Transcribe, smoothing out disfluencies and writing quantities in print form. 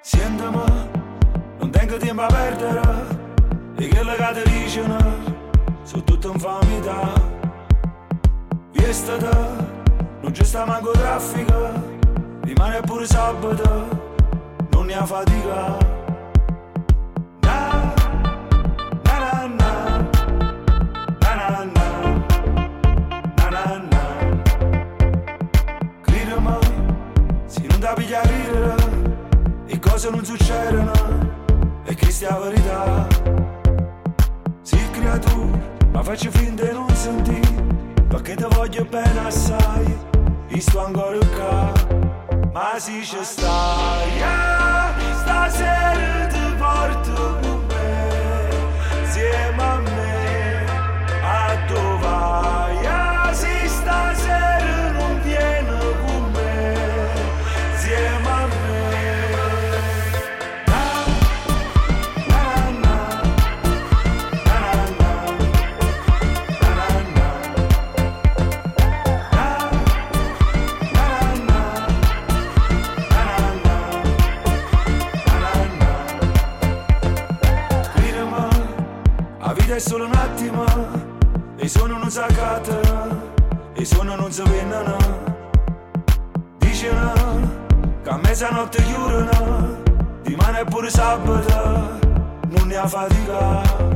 Sientami, non tengo tempo a perdere, e quello che ti dicono su tutta infamità. Viestata, non c'è sta manco traffico, rimane pure sabato, non ne ha fatica. Na, na, na, na, na, na, na, na, na. Gridami, se non da piglia a ridere, e cose non succedono, e che sia verità. Sì, creatura, ma faccio finta di non sentire, perché ti voglio bene assai, e sto ancora qua. Ma se ci stai, stasera ti porto con me, insieme a me, a dove vai? Se stasera non vieni con me, insieme a me. È solo un attimo, e sono non saccata, e sono non si vendono. Dicono che a mezzanotte chiudono, di mano è pure sabato, non ne ha fatica.